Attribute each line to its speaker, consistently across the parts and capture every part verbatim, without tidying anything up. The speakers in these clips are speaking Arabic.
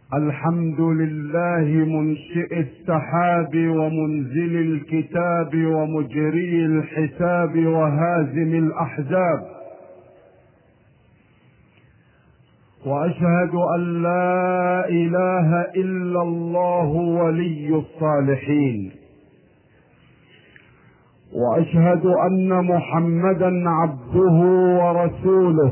Speaker 1: الحمد لله منشئ السحاب ومنزل الكتاب ومجري الحساب وهازم الأحزاب، وأشهد أن لا إله إلا الله ولي الصالحين، وأشهد أن محمدا عبده ورسوله،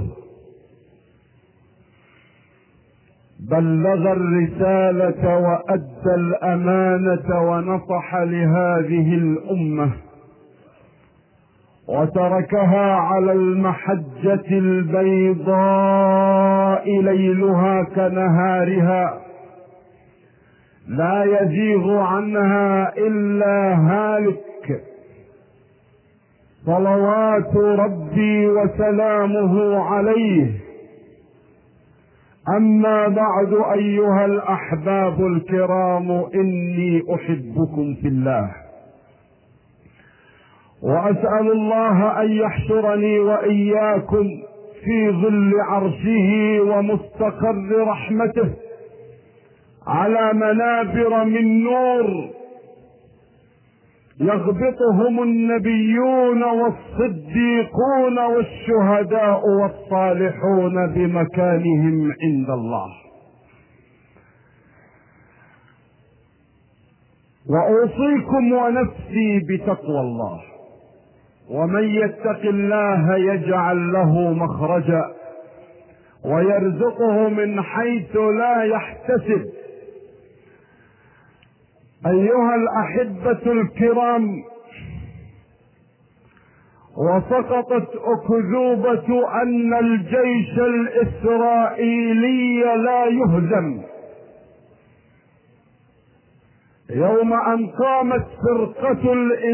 Speaker 1: بلغ الرسالة وأدى الأمانة ونصح لهذه الأمة، وتركها على المحجة البيضاء ليلها كنهارها، لا يزيغ عنها إلا هالك، صلوات ربي وسلامه عليه. أما بعد أيها الأحباب الكرام، إني أحبكم في الله، وأسأل الله أن يحشرني وإياكم في ظل عرشه ومستقر رحمته على منابر من نور يغبطهم النبيون والصديقون والشهداء والصالحون بمكانهم عند الله. وأوصيكم ونفسي بتقوى الله، ومن يتق الله يجعل له مخرجا ويرزقه من حيث لا يحتسب. أيها الأحبة الكرام، وسقطت أكذوبة أن الجيش الإسرائيلي لا يهزم يوم أن قامت فرقة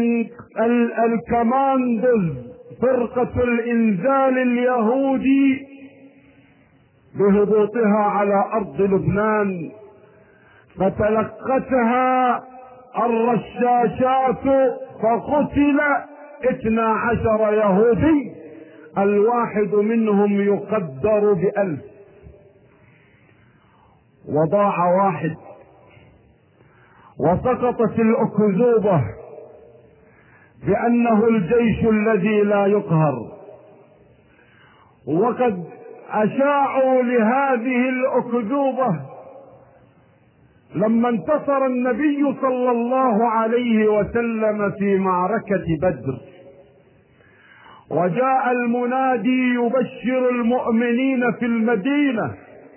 Speaker 1: الكماندوز، فرقة الإنزال اليهودي، بهبوطها على أرض لبنان، فتلقتها الرشاشات فقتل اثنا عشر يهودي، الواحد منهم يقدر بألف، وضاع واحد. وسقطت الأكذوبة بأنه الجيش الذي لا يقهر، وقد أشاعوا لهذه الأكذوبة لما انتصر النبي صلى الله عليه وسلم في معركة بدر، وجاء المنادي يبشر المؤمنين في المدينة: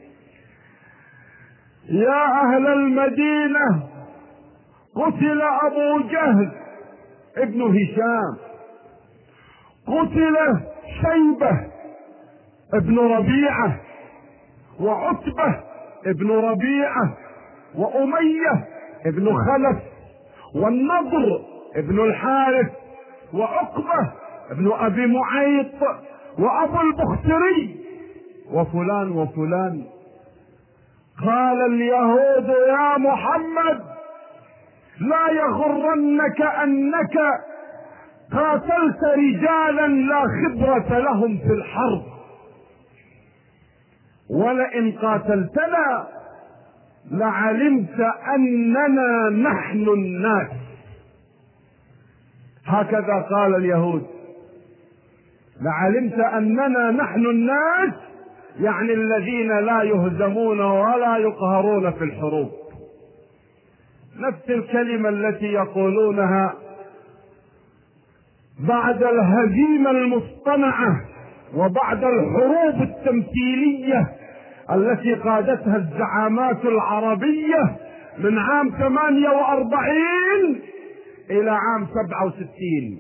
Speaker 1: يا أهل المدينة، قتل أبو جهل ابن هشام، قتل شيبة ابن ربيعة، وعتبة ابن ربيعة، وأمية ابن خلف، والنضر ابن الحارث، وعقبة ابن أبي معيط، وأبو البختري، وفلان وفلان. قال اليهود: يا محمد، لا يغرنك أنك قاتلت رجالا لا خبرة لهم في الحرب، ولئن قاتلتنا لعلمت أننا نحن الناس. هكذا قال اليهود: لعلمت أننا نحن الناس، يعني الذين لا يهزمون ولا يقهرون في الحروب. نفس الكلمة التي يقولونها بعد الهزيمة المصطنعة وبعد الحروب التمثيلية التي قادتها الزعامات العربية من عام ثمانية وأربعين إلى عام سبعة وستين.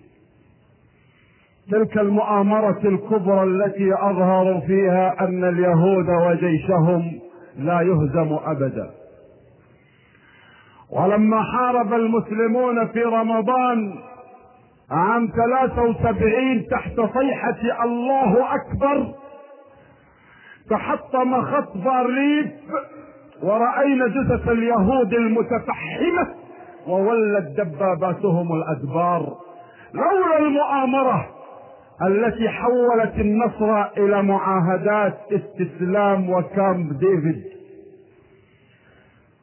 Speaker 1: تلك المؤامرة الكبرى التي أظهروا فيها أن اليهود وجيشهم لا يهزم أبدا. ولما حارب المسلمون في رمضان عام ثلاثة وسبعين تحت صيحة الله أكبر، تحطم خط بارليف ورأينا جثث اليهود المتفحمة وولت دباباتهم الأدبار، لولا المؤامرة التي حولت النصر إلى معاهدات استسلام وكامب ديفيد.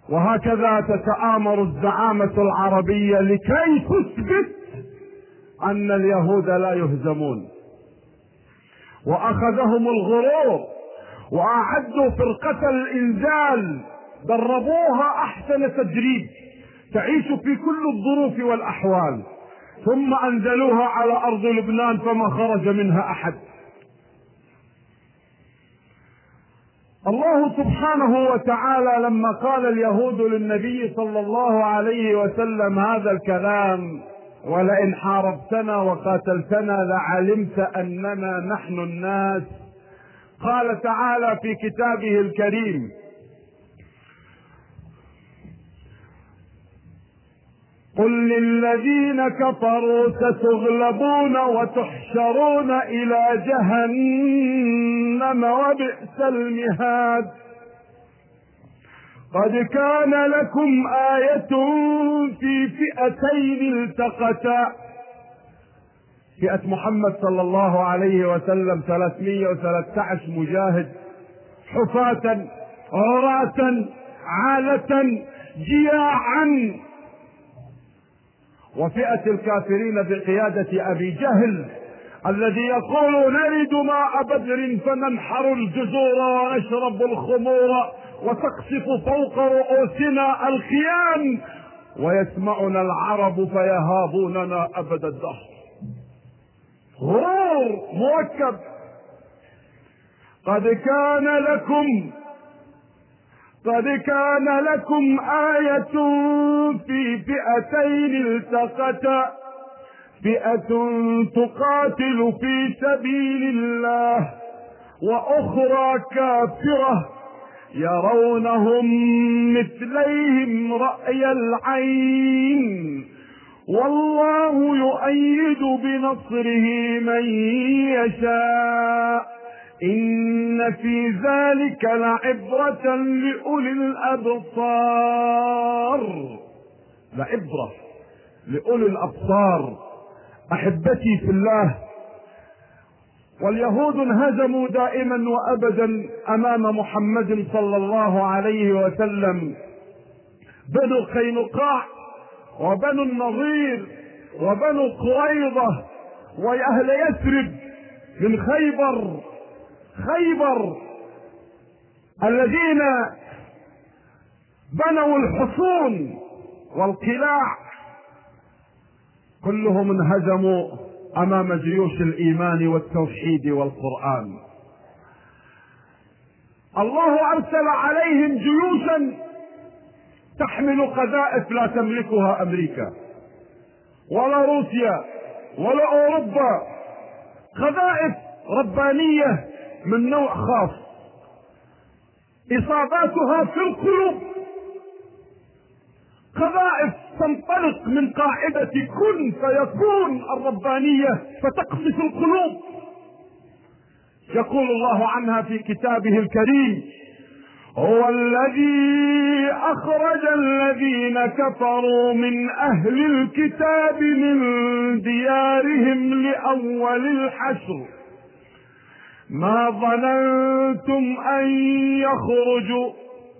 Speaker 1: وهكذا تتآمر الزعامة العربية لكي تثبت أن اليهود لا يهزمون. وأخذهم الغرور وأعدوا فرقة الإنزال، دربوها أحسن تدريب تعيش في كل الظروف والأحوال، ثم أنزلوها على أرض لبنان فما خرج منها أحد. الله سبحانه وتعالى لما قال اليهود للنبي صلى الله عليه وسلم هذا الكلام: ولئن حاربتنا وقاتلتنا لعلمت أننا نحن الناس، قال تعالى في كتابه الكريم: قل للذين كفروا ستغلبون وتحشرون إلى جهنم وبئس المهاد. قد كان لكم آية في فئتين التقتا، فئة محمد صلى الله عليه وسلم ثلاثمائة وثلاثة عشر مجاهد حفاة عراة عالة جياعا، وفئة الكافرين بقيادة أبي جهل الذي يقول: نرد ماء بدر فننحر الجزور ونشرب الخمور وتقصف فوق رؤوسنا الخيام ويسمعنا العرب فيهابوننا أبد الدهر. غرور مركب. قد كان لكم قد كان لكم آية في فئتين التقتا، فئة تقاتل في سبيل الله وأخرى كافرة يرونهم مثليهم رأي العين والله يؤيد بنصره من يشاء إن في ذلك لعبرة لأولي الأبصار. لعبرة لأولي الأبصار. أحبتي في الله، واليهود انهزموا دائما وأبدا أمام محمد صلى الله عليه وسلم. بنو قينقاع وبنو النضير وبنو قريظة وأهل يثرب من خيبر خيبر الذين بنوا الحصون والقلاع، كلهم انهزموا أمام جيوش الإيمان والتوحيد والقرآن. الله أرسل عليهم جيوشا تحمل قذائف لا تملكها أمريكا ولا روسيا ولا أوروبا، قذائف ربانية من نوع خاص إصاباتها في القلوب، قذائف تنطلق من قاعدة كن فيكون الربانية فتقصف القلوب. يقول الله عنها في كتابه الكريم: هو الذي أخرج الذين كفروا من أهل الكتاب من ديارهم لأول الحشر ما ظننتم أن يخرجوا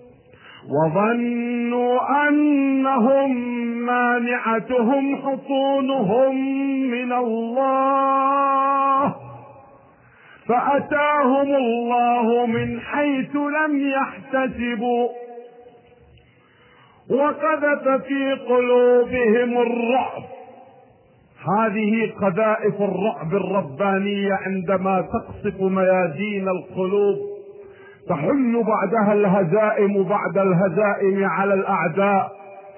Speaker 1: وظنوا أنهم مانعتهم حصونهم من الله فأتاهم الله من حيث لم يحتسبوا وقذف في قلوبهم الرعب. هذه قذائف الرعب الربانية عندما تقصف ميادين القلوب تحل بعدها الهزائم بعد الهزائم على الأعداء.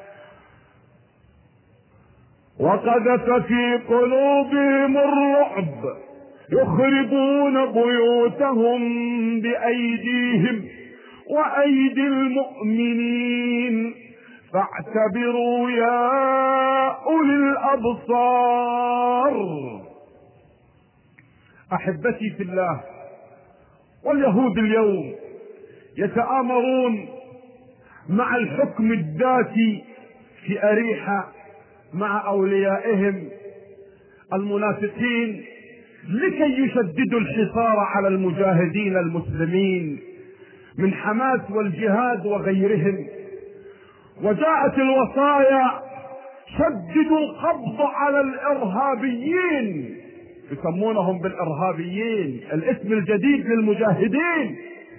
Speaker 1: وقذف في قلوبهم الرعب يخربون بيوتهم بأيديهم وأيدي المؤمنين فاعتبروا يا أولي الأبصار. أحبتي في الله، واليهود اليوم يتآمرون مع الحكم الذاتي في أريحة مع أوليائهم المنافقين لكي يشددوا الحصار على المجاهدين المسلمين من حماس والجهاد وغيرهم، وجاءت الوصايا: شددوا القبض على الارهابيين، يسمونهم بالارهابيين، الاسم الجديد للمجاهدين.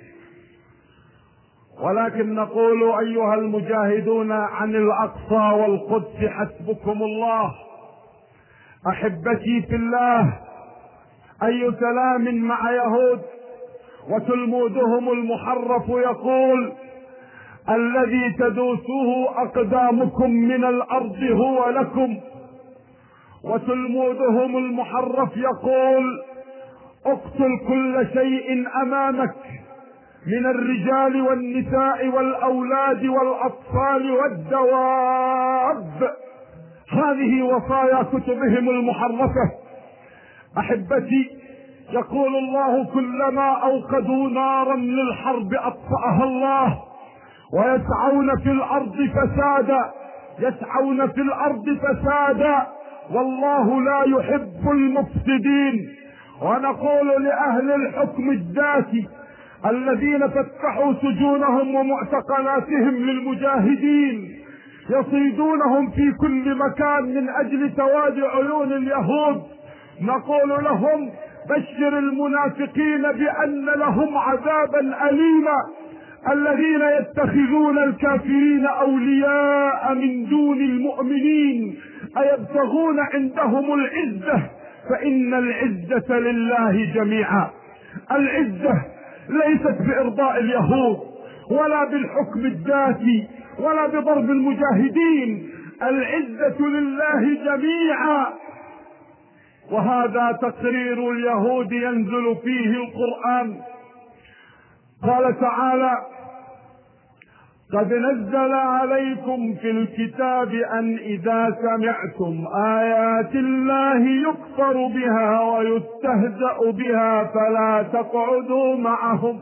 Speaker 1: ولكن نقول: ايها المجاهدون عن الاقصى والقدس حسبكم الله. احبتي في الله، اي سلام مع يهود وتلمودهم المحرف يقول: الذي تدوسه اقدامكم من الارض هو لكم. وتلمودهم المحرف يقول: اقتل كل شيء امامك من الرجال والنساء والاولاد والاطفال والدواب. هذه وصايا كتبهم المحرفة. احبتي، يقول الله: كلما اوقدوا نارا للحرب اطفأها الله، ويسعون في الارض فسادا، يسعون في الارض فسادا، والله لا يحب المفسدين. ونقول لأهل الحكم الذاتي الذين فتحوا سجونهم ومعتقلاتهم للمجاهدين، يصيدونهم في كل مكان من اجل سواد عيون اليهود، نقول لهم: بشر المنافقين بأن لهم عذابا أليما. الذين يتخذون الكافرين أولياء من دون المؤمنين أيبتغون عندهم العزة؟ فإن العزة لله جميعا. العزة ليست بإرضاء اليهود ولا بالحكم الذاتي ولا بضرب المجاهدين، العزة لله جميعا. وهذا تقرير اليهود ينزل فيه القرآن. قال تعالى: قد نزل عليكم في الكتاب أن إذا سمعتم آيات الله يكفر بها ويستهزأ بها فلا تقعدوا معهم.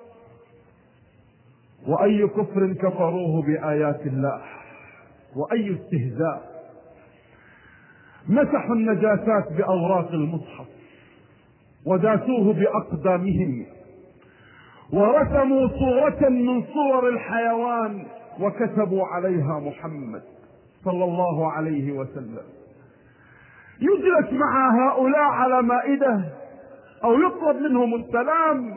Speaker 1: وأي كفر كفروه بآيات الله، وأي استهزاء. مسحوا النجاسات بأوراق المصحف وداسوه بأقدامهم، ورسموا صورة من صور الحيوان وكتبوا عليها محمد صلى الله عليه وسلم. يجلس مع هؤلاء على مائدة أو يطلب منهم السلام.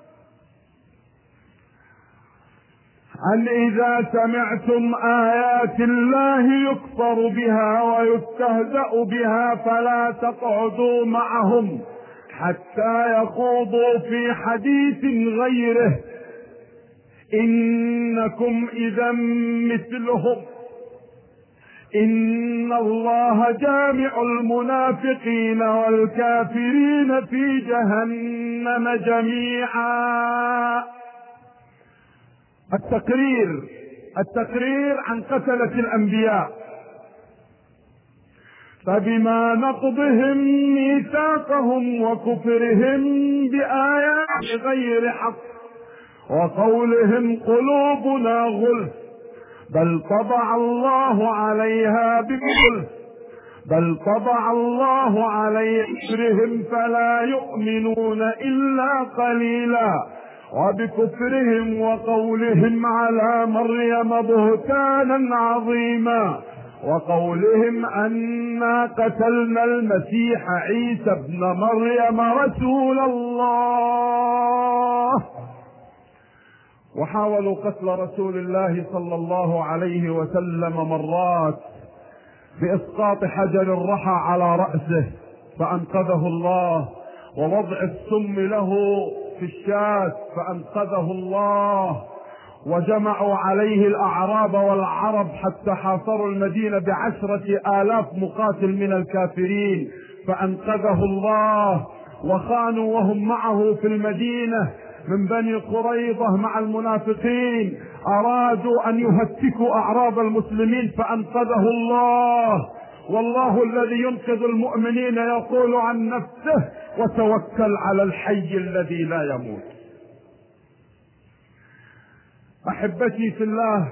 Speaker 1: أن إذا سمعتم آيات الله يكفر بها ويستهزأ بها فلا تقعدوا معهم حتى يخوضوا في حديث غيره إنكم إذا مثلهم إن الله جامع المنافقين والكافرين في جهنم جميعا. التقرير التقرير عن قتلة الأنبياء. فبما نقضهم ميثاقهم وكفرهم بآيات غير حق وقولهم قلوبنا غلف بل طبع الله عليها بكفرهم بل طبع الله على كفرهم فلا يؤمنون إلا قليلا وبكفرهم وقولهم على مريم بهتانا عظيما وقولهم أنا قتلنا المسيح عيسى ابن مريم رسول الله. وحاولوا قتل رسول الله صلى الله عليه وسلم مرات بإسقاط حجر الرحى على رأسه فأنقذه الله، ووضع السم له في الشاة فأنقذه الله، وجمعوا عليه الأعراب والعرب حتى حاصروا المدينة بعشرة آلاف مقاتل من الكافرين فأنقذه الله، وخانوا وهم معه في المدينة من بني قريظة مع المنافقين أرادوا أن يهتكوا أعراب المسلمين فأنقذه الله. والله الذي ينقذ المؤمنين يقول عن نفسه وتوكل على الحي الذي لا يموت. أحبتي في الله،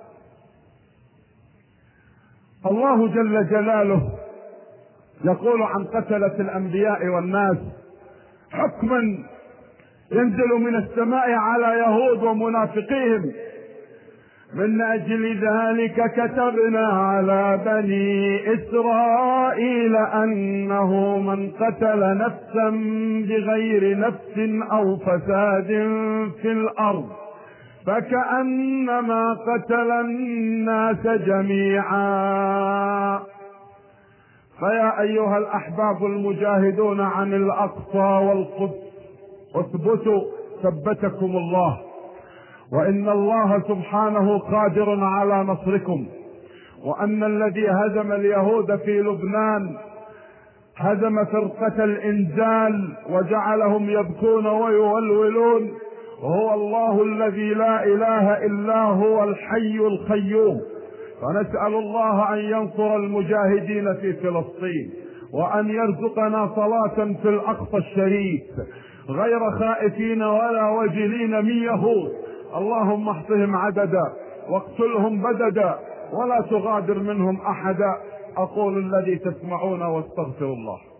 Speaker 1: الله جل جلاله يقول عن قتلة الأنبياء والناس حكما ينزل من السماء على يهود ومنافقيهم من أجل ذلك كتبنا على بني إسرائيل أنه من قتل نفسا بغير نفس أو فساد في الأرض فكأنما قتل الناس جميعا. فيا أيها الأحباب المجاهدون عن الأقصى والقدس، اثبتوا ثبتكم الله، وإن الله سبحانه قادر على نصركم، وأن الذي هزم اليهود في لبنان هزم فرقة الإنزال وجعلهم يبكون ويولولون، وهو الله الذي لا إله إلا هو الحي القيوم. فنسأل الله أن ينصر المجاهدين في فلسطين، وأن يرزقنا صلاة في الأقصى الشريف غير خائفين ولا وجلين من يهود. اللهم احصهم عددا واقتلهم بددا ولا تغادر منهم أحدا. أقول الذي تسمعون واستغفر الله.